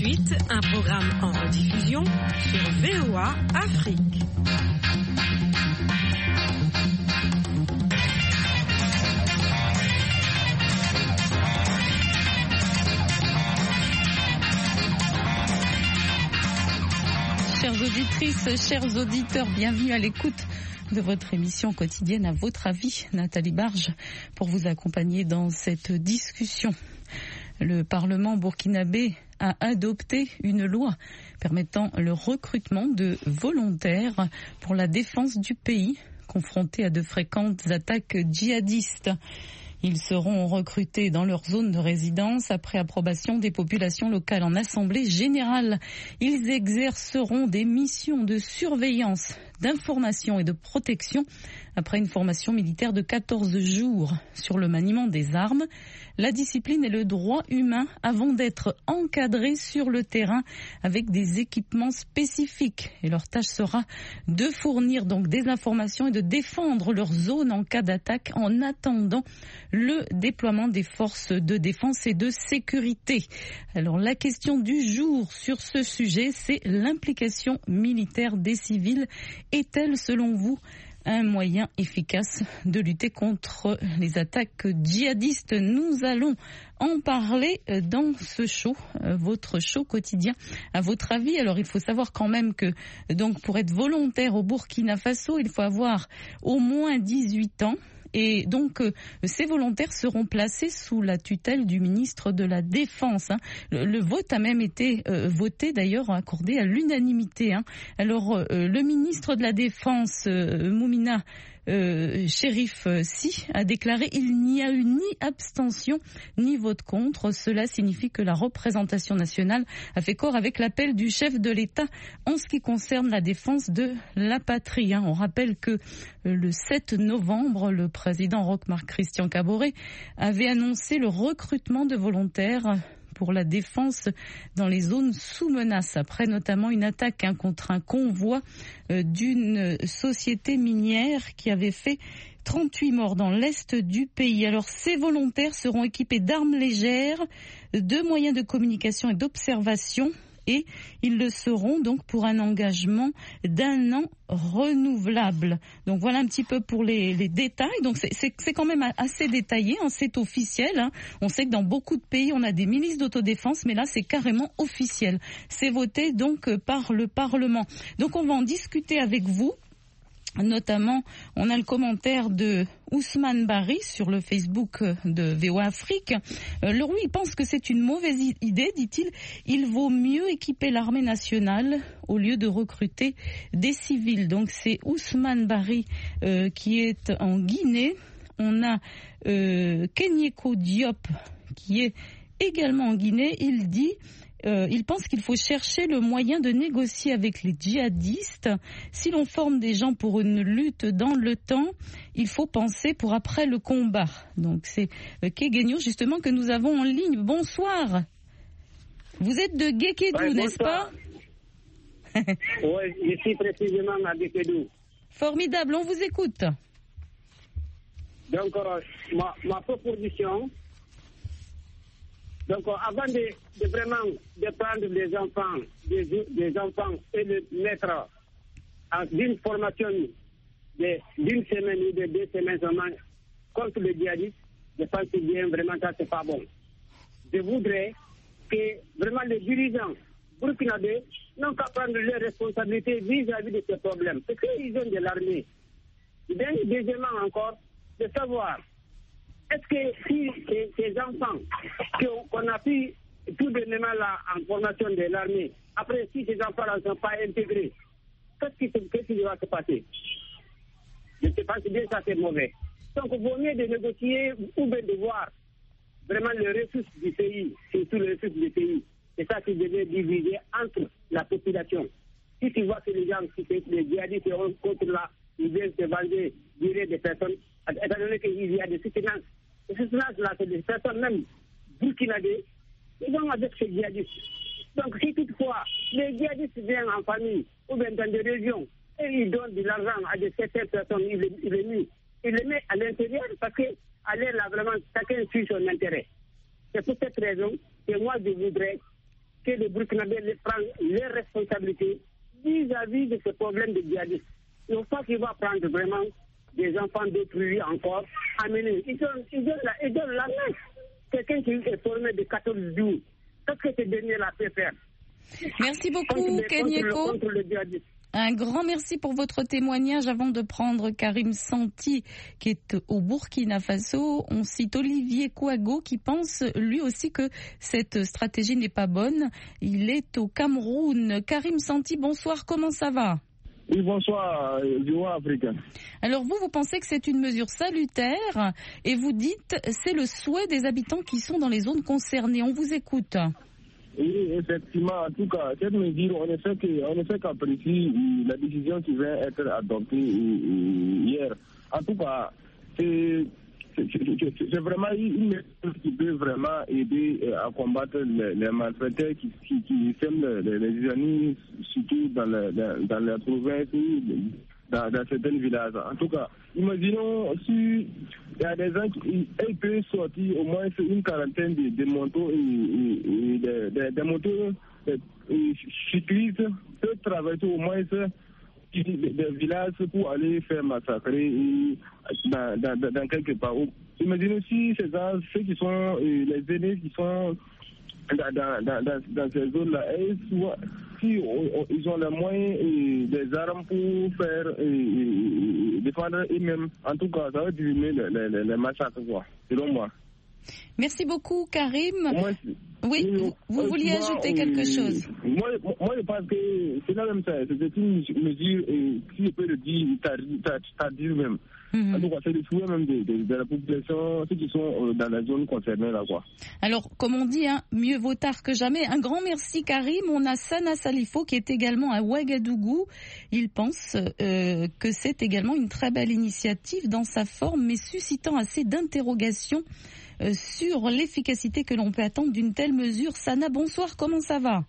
suite, un programme en rediffusion sur VOA Afrique. Chères auditrices, chers auditeurs, bienvenue à l'écoute de votre émission quotidienne À votre avis, Nathalie Barge, pour vous accompagner dans cette discussion. Le Parlement burkinabé a adopté une loi permettant le recrutement de volontaires pour la défense du pays, confronté à de fréquentes attaques djihadistes. Ils seront recrutés dans leur zone de résidence après approbation des populations locales en assemblée générale. Ils exerceront des missions de surveillance, d'information et de protection après une formation militaire de 14 jours sur le maniement des armes, la discipline et le droit humain avant d'être encadrés sur le terrain avec des équipements spécifiques. Et leur tâche sera de fournir donc des informations et de défendre leur zone en cas d'attaque en attendant le déploiement des forces de défense et de sécurité. Alors la question du jour sur ce sujet, c'est l'implication militaire des civils. Est-elle selon vous un moyen efficace de lutter contre les attaques djihadistes? Nous allons en parler dans ce show, votre show quotidien. À votre avis, alors il faut savoir quand même que donc pour être volontaire au Burkina Faso, il faut avoir au moins 18 ans. Et donc, ces volontaires seront placés sous la tutelle du ministre de la Défense. Le vote a même été voté, d'ailleurs, accordé à l'unanimité. Alors, le ministre de la Défense, Moumina Chérif Si, a déclaré il n'y a eu ni abstention ni vote contre. Cela signifie que la représentation nationale a fait corps avec l'appel du chef de l'État en ce qui concerne la défense de la patrie. On rappelle que le 7 novembre, le président Roch-Marc Christian Kaboré avait annoncé le recrutement de volontaires pour la défense dans les zones sous menace, après notamment une attaque contre un convoi d'une société minière qui avait fait 38 morts dans l'est du pays. Alors ces volontaires seront équipés d'armes légères, de moyens de communication et d'observation. Et ils le seront donc pour un engagement d'1 an renouvelable. Donc voilà un petit peu pour les détails. Donc c'est quand même assez détaillé, c'est officiel. On sait que dans beaucoup de pays on a des milices d'autodéfense, mais là c'est carrément officiel. C'est voté donc par le Parlement. Donc on va en discuter avec vous. Notamment, on a le commentaire de Ousmane Barry sur le Facebook de VOA Afrique. Lui, il pense que c'est une mauvaise idée, dit-il. Il vaut mieux équiper l'armée nationale au lieu de recruter des civils. Donc c'est Ousmane Barry qui est en Guinée. On a Kenyeko Diop qui est également en Guinée. Il dit... il pense qu'il faut chercher le moyen de négocier avec les djihadistes. Si l'on forme des gens pour une lutte dans le temps, il faut penser pour après le combat. Donc c'est Kegenio justement que nous avons en ligne. Bonsoir. Vous êtes de Guékédou, n'est-ce pas? Oui, je suis précisément à Guékédou. Formidable, on vous écoute. Donc ma proposition... Donc, avant de vraiment de prendre des enfants et de mettre d'une formation d'une semaine ou de 2 semaines seulement contre le djihadisme, je pense que bien vraiment ça c'est pas bon. Je voudrais que vraiment les dirigeants burkinabés n'ont qu'à prendre leurs responsabilités vis-à-vis de ces problèmes. Parce qu'ils ont de l'armée. Deuxièmement encore, de savoir est-ce que si ces enfants qu'on a pris tout de même là en formation de l'armée, après si ces enfants-là ne sont pas intégrés, qu'est-ce qui va se passer? Je pense bien que ça c'est mauvais. Donc il vaut mieux de négocier ou bien de voir vraiment les ressources du pays, surtout les ressources du pays. C'est ça qui devait diviser entre la population. Si tu vois que les gens, les djihadistes contre là, ils viennent se venger, virer des personnes, étant donné qu'il y a des soutenances. Et ces soutenances-là, c'est des personnes même burkinabées, ils vont avec ces djihadistes. Donc si toutefois les djihadistes viennent en famille ou bien dans des régions et ils donnent de l'argent à certaines personnes, ils les mettent à l'intérieur parce que aller là vraiment chacun suit son intérêt. C'est pour cette raison que moi je voudrais que les Burkinabés prennent les responsabilités vis-à-vis de ce problème de djihadistes. Ils n'ont pas qu'ils vont prendre vraiment des enfants détruits encore, amener. Ils donnent la main. Quelqu'un qui est formé de 14 jours. Qu'est-ce que ce dernier-là peut faire? Merci beaucoup, Kenyeko. Un grand merci pour votre témoignage. Avant de prendre Karim Santi, qui est au Burkina Faso, on cite Olivier Kouago, qui pense lui aussi que cette stratégie n'est pas bonne. Il est au Cameroun. Karim Santi, bonsoir, comment ça va? Oui, bonsoir, VOA Africain. Alors vous pensez que c'est une mesure salutaire et vous dites c'est le souhait des habitants qui sont dans les zones concernées. On vous écoute. Oui, effectivement, en tout cas, cette mesure, on ne fait qu'apprécier la décision qui vient être adoptée hier. En tout cas, c'est vraiment une mesure qui peut vraiment aider à combattre les malfaiteurs qui sèment les islamistes, surtout dans la province ou dans certains villages. En tout cas, imaginons si il y a des gens qui peuvent sortir au moins une quarantaine de motos et des motos cyclistes peuvent traverser au moins des villages pour aller faire massacrer dans quelque part. Imaginez si ces gens, ceux qui sont les aînés qui sont dans ces zones-là, si ils ont les moyens des armes pour faire défendre eux-mêmes, en tout cas, ça va diminuer les massacres, quoi, selon moi. Merci beaucoup, Karim. Oui, vous vouliez ajouter quelque chose? Moi, je pense que c'est là même ça. C'est une mesure, si je peux le dire, tardive même. En tout cas, c'est le souhait même de la population, ceux qui sont dans la zone concernée là, quoi. Alors, comme on dit, mieux vaut tard que jamais. Un grand merci, Karim. On a Sana Salifo qui est également à Ouagadougou. Il pense que c'est également une très belle initiative dans sa forme, mais suscitant assez d'interrogations sur l'efficacité que l'on peut attendre d'une telle mesure. Sana, bonsoir, comment ça va?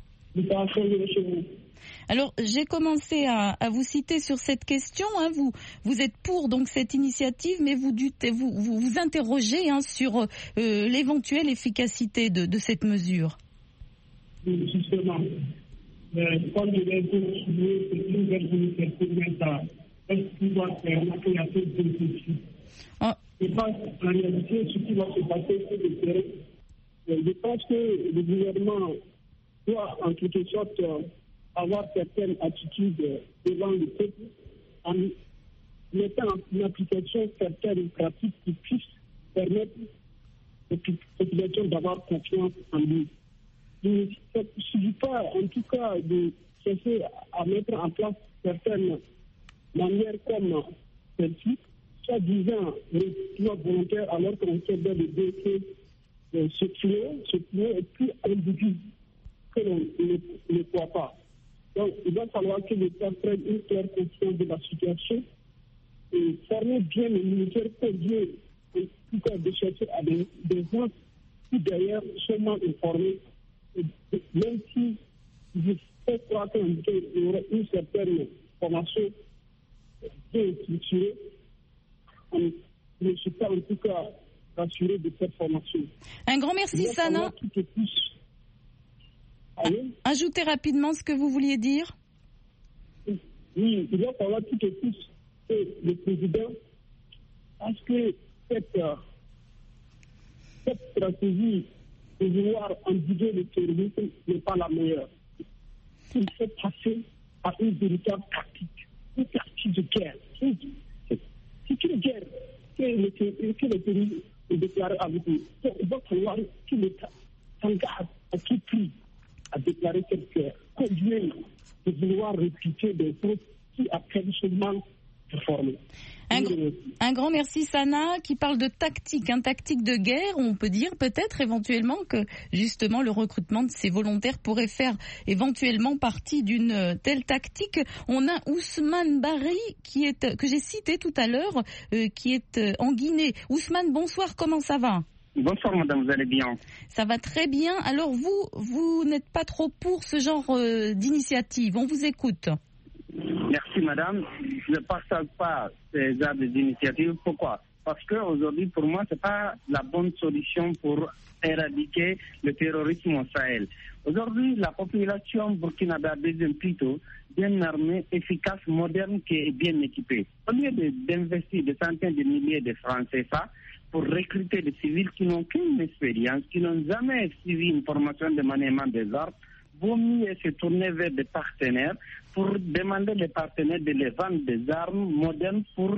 Alors, j'ai commencé à vous citer sur cette question. Vous êtes pour donc cette initiative, mais vous interrogez sur l'éventuelle efficacité de cette mesure. Justement, comme je l'ai dit, c'est une belle initiative, mais ça est-ce qu'il doit faire qu'il y a peu de défis. Je pense en réalité, ce qui va se passer sur le terrain, je pense que le gouvernement doit en quelque sorte avoir certaines attitudes devant le peuple en mettant en application certaines pratiques qui puissent permettre aux populations d'avoir confiance en lui. Il ne suffit pas, en tout cas, de chercher à mettre en place certaines manières comme celle-ci, soi-disant les volontaires, alors qu'on sait bien le que ce fléau est plus ambigu que l'on ne croit pas. Donc, il va falloir que l'État prenne une claire conscience de la situation et former bien les militaires pour Dieu, en tout cas de chercher à des gens qui d'ailleurs sont mal informés, même si je peux croire qu'il y aurait une certaine formation bien structurée, je ne suis pas en tout cas rassuré de cette formation. Un grand merci, Sana. Ajoutez rapidement ce que vous vouliez dire. Oui, il va falloir tout et plus que le président, parce que cette stratégie de vouloir endiguer le terrorisme n'est pas la meilleure. Il faut passer à une véritable tactique, une tactique de guerre. C'est une guerre que le terrorisme est déclaré avec nous. Donc, il va falloir que l'État s'engage à tout prix à déclarer cette guerre, conduire de vouloir répliquer des choses qui apprennent seulement performer. Un grand merci, Sana, qui parle de tactique, tactique de guerre. On peut dire peut-être éventuellement que justement le recrutement de ces volontaires pourrait faire éventuellement partie d'une telle tactique. On a Ousmane Bari que j'ai cité tout à l'heure, qui est en Guinée. Ousmane, bonsoir, comment ça va? Bonsoir madame, vous allez bien? Ça va très bien. Alors vous n'êtes pas trop pour ce genre d'initiative. On vous écoute. Merci madame. Je ne partage pas ces genres d'initiatives. Pourquoi? Parce qu'aujourd'hui, pour moi, ce n'est pas la bonne solution pour éradiquer le terrorisme au Sahel. Aujourd'hui, la population burkinabé a besoin plutôt d'une armée efficace, moderne, qui est bien équipée. Au lieu d'investir des centaines de milliers de francs CFA pour recruter des civils qui n'ont qu'une expérience, qui n'ont jamais suivi une formation de maniement des armes, vaut mieux se tourner vers des partenaires pour demander les partenaires de les vendre des armes modernes pour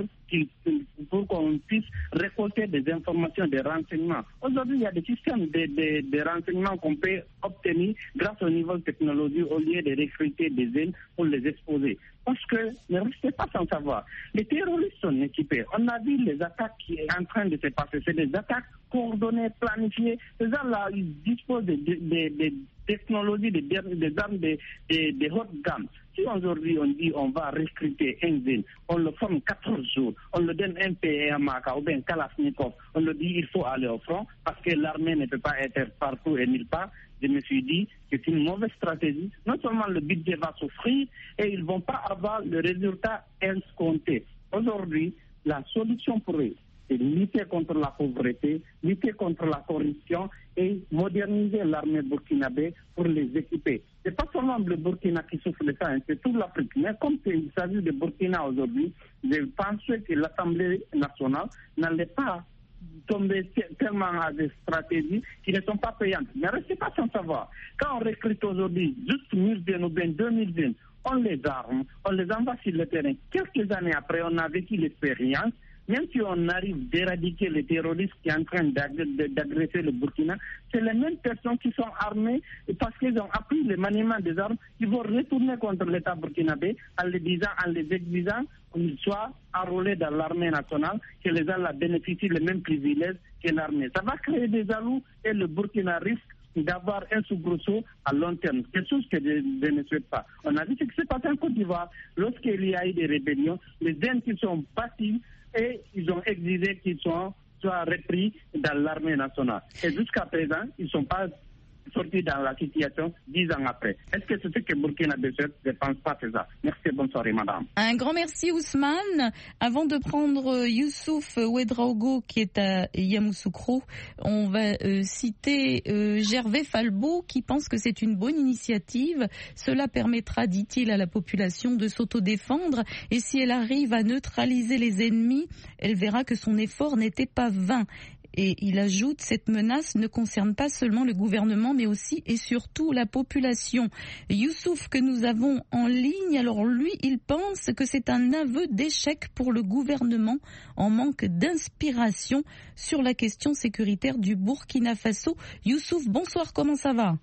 qu'on puisse récolter des informations, des renseignements. Aujourd'hui, il y a des systèmes de renseignements qu'on peut obtenir grâce aux nouvelles technologies au lieu de recruter des jeunes pour les exposer. Parce que ne restez pas sans savoir. Les terroristes sont équipés. On a vu les attaques qui sont en train de se passer. C'est des attaques coordonnées, planifiées. Ces gens-là, ils disposent des technologies, des armes de haute gamme. Si aujourd'hui on dit on va recruter un jeune, on le forme 14 jours, on le donne un PMAK ou bien Kalashnikov, on le dit il faut aller au front parce que l'armée ne peut pas être partout et nulle part. Je me suis dit que c'est une mauvaise stratégie. Non seulement le budget va souffrir et ils ne vont pas avoir le résultat escompté. Aujourd'hui, la solution pour eux, c'est lutter contre la pauvreté, lutter contre la corruption et moderniser l'armée burkinabé pour les équiper. Ce n'est pas seulement le Burkina qui souffre de ça, c'est toute l'Afrique. Mais comme il s'agit de Burkina aujourd'hui, je pense que l'Assemblée nationale n'allait pas tomber tellement à des stratégies qui ne sont pas payantes. Mais restez pas sans savoir. Quand on recrute aujourd'hui juste 1000 jeunes ou bien 2000 jeunes, on les arme, on les envoie sur le terrain. Quelques années après, on a vécu l'expérience. Même si on arrive d'éradiquer les terroristes qui sont en train d'agresser le Burkina, c'est les mêmes personnes qui sont armées parce qu'ils ont appris le maniement des armes, qui vont retourner contre l'État burkinabé en les exigeant qu'ils soient enrôlés dans l'armée nationale, que les gens bénéficient les mêmes privilèges que l'armée. Ça va créer des jaloux et le Burkina risque d'avoir un soubresaut à long terme. Quelque chose que je ne souhaite pas. On a vu ce qui s'est passé en Côte d'Ivoire lorsqu'il y a eu des rébellions. Les jeunes qui sont partis et ils ont exigé qu'ils soient repris dans l'armée nationale. Et jusqu'à présent, ils ne sont pas sortis dans la situation 10 ans après. Est-ce que c'est ce que Burkina Faso souhaite? Je ne pense pas que c'est ça. Merci, bonne soirée, madame. Un grand merci, Ousmane. Avant de prendre Youssouf Ouedraogo, qui est à Yamoussoukro, on va citer Gervais Falbo, qui pense que c'est une bonne initiative. Cela permettra, dit-il, à la population de s'autodéfendre. Et si elle arrive à neutraliser les ennemis, elle verra que son effort n'était pas vain. Et il ajoute, cette menace ne concerne pas seulement le gouvernement, mais aussi et surtout la population. Youssouf, que nous avons en ligne, alors lui, il pense que c'est un aveu d'échec pour le gouvernement en manque d'inspiration sur la question sécuritaire du Burkina Faso. Youssouf, bonsoir, comment ça va?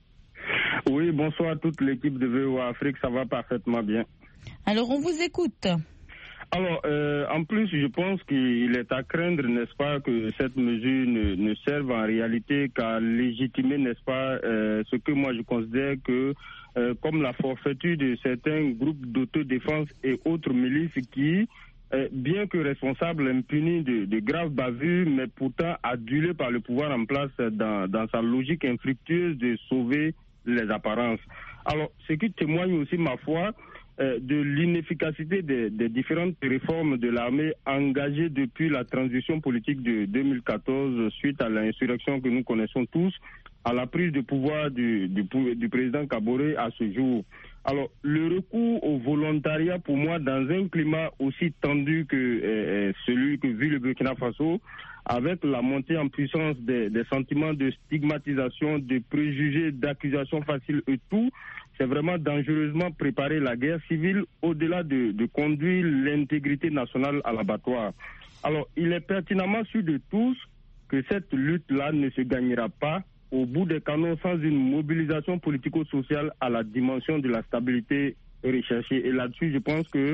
Oui, bonsoir à toute l'équipe de VOA Afrique, ça va parfaitement bien. Alors, on vous écoute. Alors, en plus, je pense qu'il est à craindre, n'est-ce pas, que cette mesure ne serve en réalité qu'à légitimer, n'est-ce pas, ce que moi je considère que, comme la forfaiture de certains groupes d'autodéfense et autres milices qui, bien que responsables, impunis de graves bavures, mais pourtant adulés par le pouvoir en place dans sa logique infructueuse de sauver les apparences. Alors, ce qui témoigne aussi, ma foi, de l'inefficacité des différentes réformes de l'armée engagées depuis la transition politique de 2014 suite à l'insurrection que nous connaissons tous, à la prise de pouvoir du président Kaboré à ce jour. Alors, le recours au volontariat, pour moi, dans un climat aussi tendu que celui que vit le Burkina Faso, avec la montée en puissance des sentiments de stigmatisation, de préjugés, d'accusations faciles et tout, c'est vraiment dangereusement préparer la guerre civile au-delà de conduire l'intégrité nationale à l'abattoir. Alors, il est pertinemment sûr de tous que cette lutte-là ne se gagnera pas au bout des canons sans une mobilisation politico-sociale à la dimension de la stabilité recherchée. Et là-dessus, je pense que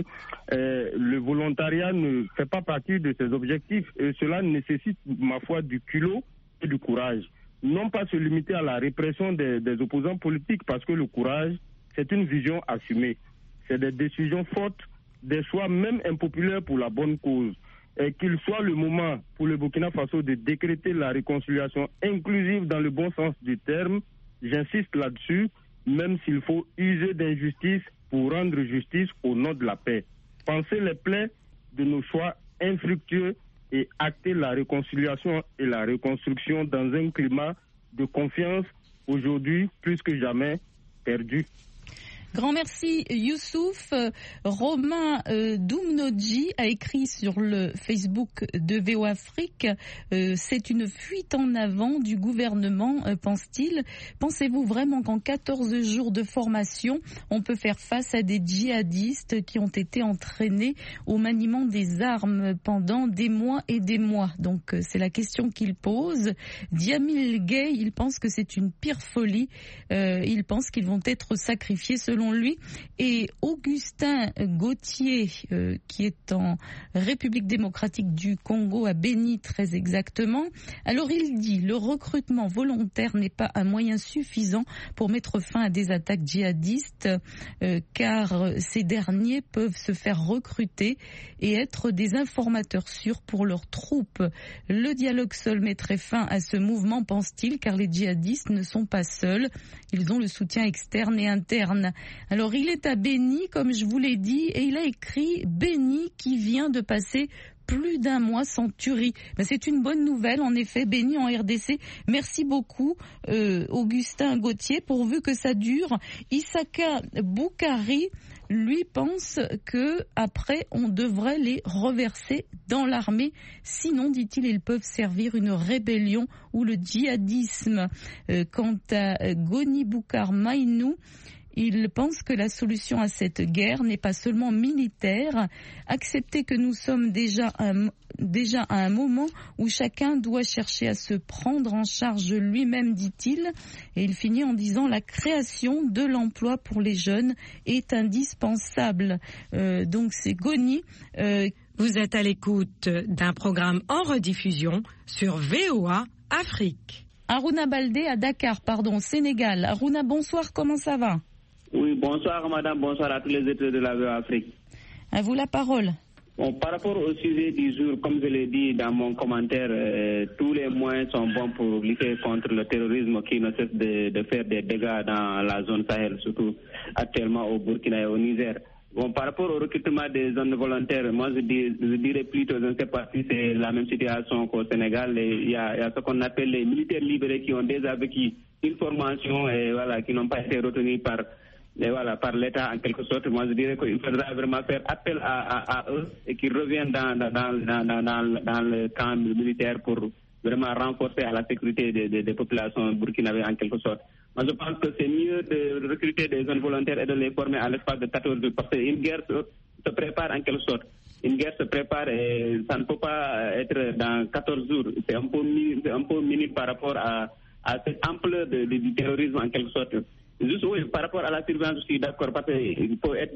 le volontariat ne fait pas partie de ses objectifs. Et cela nécessite, ma foi, du culot et du courage. Non pas se limiter à la répression des opposants politiques, parce que le courage, c'est une vision assumée. C'est des décisions fortes, des choix même impopulaires pour la bonne cause. Et qu'il soit le moment pour le Burkina Faso de décréter la réconciliation inclusive dans le bon sens du terme, j'insiste là-dessus, même s'il faut user d'injustice pour rendre justice au nom de la paix. Penser les plaies de nos choix infructueux et acter la réconciliation et la reconstruction dans un climat de confiance aujourd'hui, plus que jamais, perdu. Grand merci Youssouf. Romain Doumnodji a écrit sur le Facebook de VO Afrique, c'est une fuite en avant du gouvernement, pense-t-il. Pensez-vous vraiment qu'en 14 jours de formation, on peut faire face à des djihadistes qui ont été entraînés au maniement des armes pendant des mois et des mois? Donc c'est la question qu'il pose. Diamil Gay, il pense que c'est une pire folie. Il pense qu'ils vont être sacrifiés selon lui. Et Augustin Gauthier, qui est en République démocratique du Congo, à Béni très exactement. Alors il dit, le recrutement volontaire n'est pas un moyen suffisant pour mettre fin à des attaques djihadistes, car ces derniers peuvent se faire recruter et être des informateurs sûrs pour leurs troupes. Le dialogue seul mettrait fin à ce mouvement, pense-t-il, car les djihadistes ne sont pas seuls. Ils ont le soutien externe et interne. Alors il est à Béni, comme je vous l'ai dit, et il a écrit Béni qui vient de passer plus d'un mois sans tuerie. Ben, c'est une bonne nouvelle, en effet, Béni en RDC. Merci beaucoup, Augustin Gauthier, pourvu que ça dure. Issaka Boukari, lui, pense que après on devrait les reverser dans l'armée. Sinon, dit-il, ils peuvent servir une rébellion ou le djihadisme. Quant à Goni Boukar Maïnou, il pense que la solution à cette guerre n'est pas seulement militaire. Accepter que nous sommes déjà à un moment où chacun doit chercher à se prendre en charge lui-même, dit-il. Et il finit en disant la création de l'emploi pour les jeunes est indispensable. Donc c'est Goni. Vous êtes à l'écoute d'un programme en rediffusion sur VOA Afrique. Aruna Baldé à Dakar, Sénégal. Aruna, bonsoir, comment ça va? Oui, bonsoir madame, bonsoir à tous les étudiants de la VOA Afrique. À vous la parole. Bon, par rapport au sujet du jour, comme je l'ai dit dans mon commentaire, tous les moyens sont bons pour lutter contre le terrorisme qui ne cesse de faire des dégâts dans la zone Sahel, surtout actuellement au Burkina et au Niger. Bon, par rapport au recrutement des zones volontaires, moi je dirais plutôt, je ne sais pas si c'est la même situation qu'au Sénégal. Il y a ce qu'on appelle les militaires libérés qui ont déjà vécu une formation et voilà, qui n'ont pas été retenus par l'État en quelque sorte. Moi je dirais qu'il faudra vraiment faire appel à eux et qu'ils reviennent dans le camp militaire pour vraiment renforcer à la sécurité des populations burkinabées en quelque sorte. Moi je pense que c'est mieux de recruter des jeunes volontaires et de les former à l'espace de 14 jours parce qu'une guerre se prépare en quelque sorte. Une guerre se prépare et ça ne peut pas être dans 14 jours. C'est un peu minime par rapport à cette ampleur du terrorisme en quelque sorte. Juste oui, par rapport à la surveillance, je suis d'accord parce qu'il faut être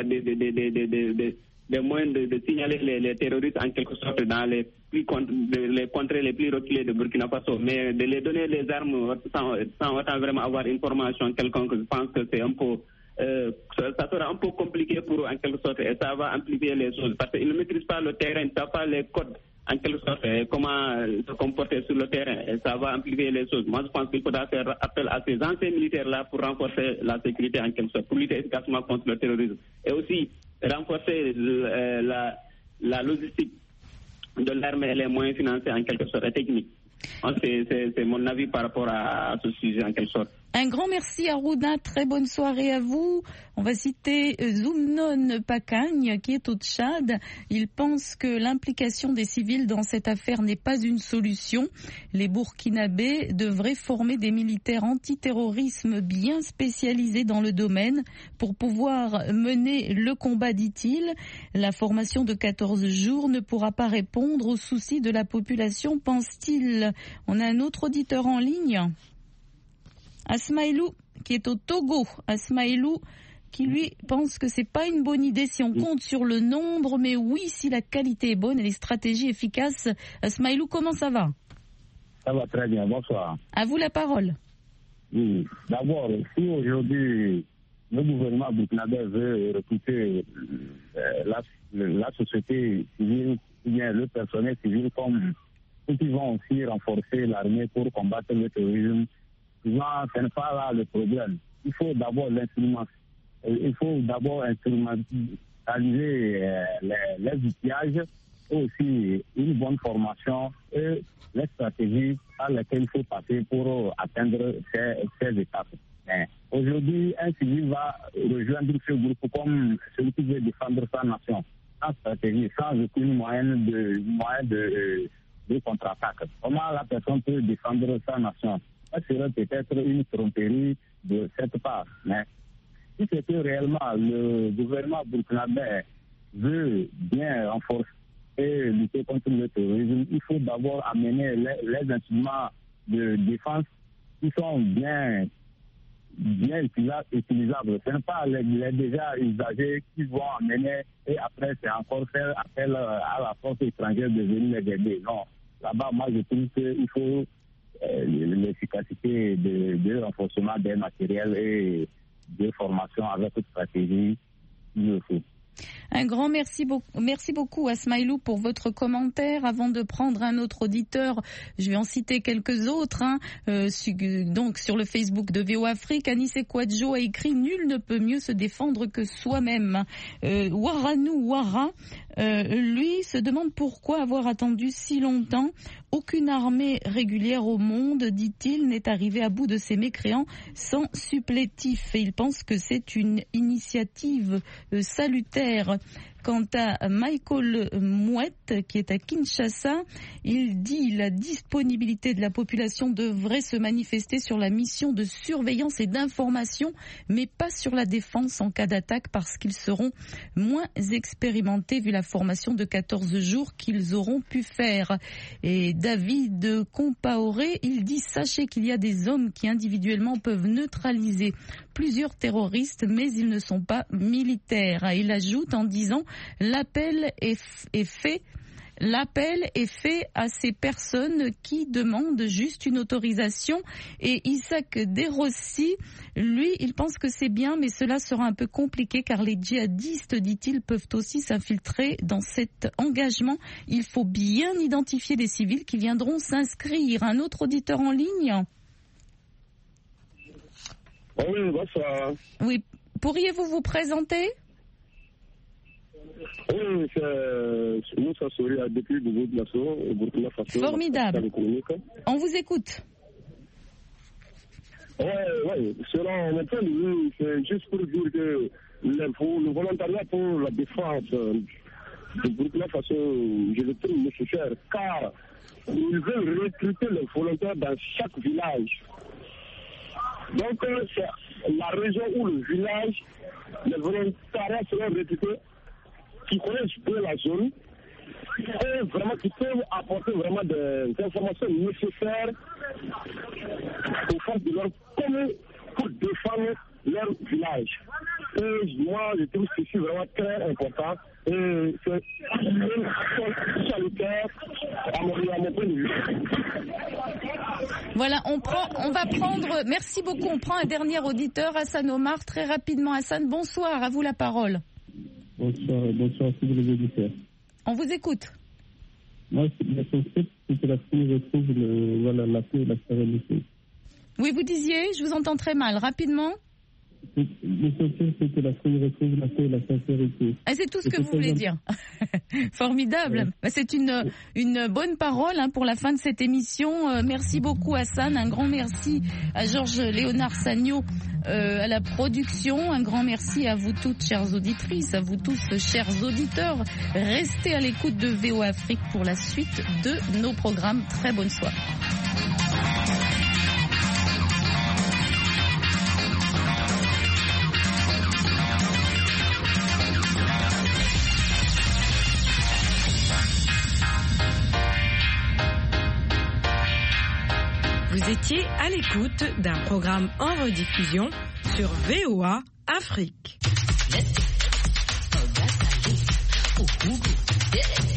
des moyens de signaler les terroristes en quelque sorte dans les contrées les plus reculées de Burkina Faso. Mais de les donner les armes sans autant vraiment avoir une formation quelconque, je pense que c'est un peu ça sera un peu compliqué pour eux en quelque sorte et ça va amplifier les choses parce qu'ils ne maîtrisent pas le terrain, ils ne savent pas les codes en quelque sorte comment se comporter sur le terrain et ça va amplifier les choses. Moi je pense qu'il faudra faire appel à ces anciens militaires-là pour renforcer la sécurité en quelque sorte, pour lutter efficacement contre le terrorisme et aussi renforcer la logistique de l'armée et les moyens financiers en quelque sorte et techniques. C'est mon avis par rapport à ce sujet en quelque sorte. Un grand merci à Aruna, très bonne soirée à vous. On va citer Zoumnon Pakagne qui est au Tchad. Il pense que l'implication des civils dans cette affaire n'est pas une solution. Les Burkinabés devraient former des militaires antiterrorisme bien spécialisés dans le domaine pour pouvoir mener le combat, dit-il. La formation de 14 jours ne pourra pas répondre aux soucis de la population, pense-t-il. On a un autre auditeur en ligne. Asmaïlou, qui est au Togo. Asmaïlou, qui lui pense que c'est pas une bonne idée si on compte sur le nombre, mais oui, si la qualité est bonne et les stratégies efficaces. Asmaïlou, comment ça va? Ça va très bien, bonsoir. À vous la parole. Oui, d'abord, si aujourd'hui le gouvernement burkinabé veut recruter la société civile, ou bien le personnel civil comme ceux qui vont aussi renforcer l'armée pour combattre le terrorisme, souvent, ce n'est pas là le problème. Il faut d'abord instrumentaliser les outillages aussi une bonne formation et les stratégies par lesquelles il faut passer pour atteindre ces étapes. Mais aujourd'hui, un civil va rejoindre ce groupe comme celui qui veut défendre sa nation, sans stratégie, sans aucune moyen de contre-attaque. Comment la personne peut défendre sa nation? Ça serait peut-être une tromperie de cette part. Mais si c'est que réellement le gouvernement burkinabé veut bien renforcer et lutter contre le terrorisme, il faut d'abord amener les instruments de défense qui sont bien utilisables. Ce n'est pas les déjà usagés qui vont amener et après c'est encore faire appel à la force étrangère de venir les aider. Non. Là-bas, moi je trouve qu'il faut l'efficacité de renforcement des matériels et de formation avec une stratégie qu'il le faut. Un grand merci beaucoup à Smaïlou pour votre commentaire. Avant de prendre un autre auditeur, je vais en citer quelques autres. Donc sur le Facebook de VO Afrique, Anissé Kouadjo a écrit « Nul ne peut mieux se défendre que soi-même ». Waranou Wara, lui, se demande pourquoi avoir attendu si longtemps. Aucune armée régulière au monde, dit-il, n'est arrivée à bout de ces mécréants sans supplétif. Et il pense que c'est une initiative salutaire. Quant à Michael Mouette, qui est à Kinshasa, il dit la disponibilité de la population devrait se manifester sur la mission de surveillance et d'information, mais pas sur la défense en cas d'attaque parce qu'ils seront moins expérimentés vu la formation de 14 jours qu'ils auront pu faire. Et David Compaoré, il dit sachez qu'il y a des hommes qui individuellement peuvent neutraliser plusieurs terroristes, mais ils ne sont pas militaires. Et il ajoute en disant l'appel est fait à ces personnes qui demandent juste une autorisation. Et Isaac Derossi, lui, il pense que c'est bien, mais cela sera un peu compliqué car les djihadistes, dit-il, peuvent aussi s'infiltrer dans cet engagement. Il faut bien identifier des civils qui viendront s'inscrire. Un autre auditeur en ligne? Oui, bonsoir. Oui, pourriez-vous vous présenter? Oui, c'est Moussa Souri, depuis le groupe Nassau, au Burkina Faso. Formidable. On vous écoute. Oui. Selon mon point de vue, c'est juste pour dire que le volontariat pour la défense du Burkina Faso, je le trouve nécessaire, car ils veulent recruter les volontaires dans chaque village. Donc, c'est la région où le village, les volontariats seront recrutés, qui connaissent bien la zone, et vraiment qui peuvent apporter vraiment des informations nécessaires aux forces de l'ordre comme pour défendre leur village. Et moi, je trouve ceci vraiment très important. Et c'est une action salutaire à mon point de vue. Voilà, on va prendre, merci beaucoup, on prend un dernier auditeur, Hassan Omar, très rapidement. Hassan, bonsoir, à vous la parole. Bonsoir à tous les auditeurs. On vous écoute. Moi, l'essentiel, c'est que la paix retrouve la paix et la sérénité. Oui, vous disiez, je vous entends très mal, rapidement. L'essentiel, c'est que la paix retrouve la paix et la sincérité. Ah, c'est tout ce que vous voulez dire. Formidable. Ouais. C'est une bonne parole pour la fin de cette émission. Merci beaucoup Hassan. Un grand merci à Georges Léonard Sagno à la production. Un grand merci à vous toutes, chères auditrices, à vous tous, chers auditeurs. Restez à l'écoute de VO Afrique pour la suite de nos programmes. Très bonne soirée. Vous étiez à l'écoute d'un programme en rediffusion sur VOA Afrique.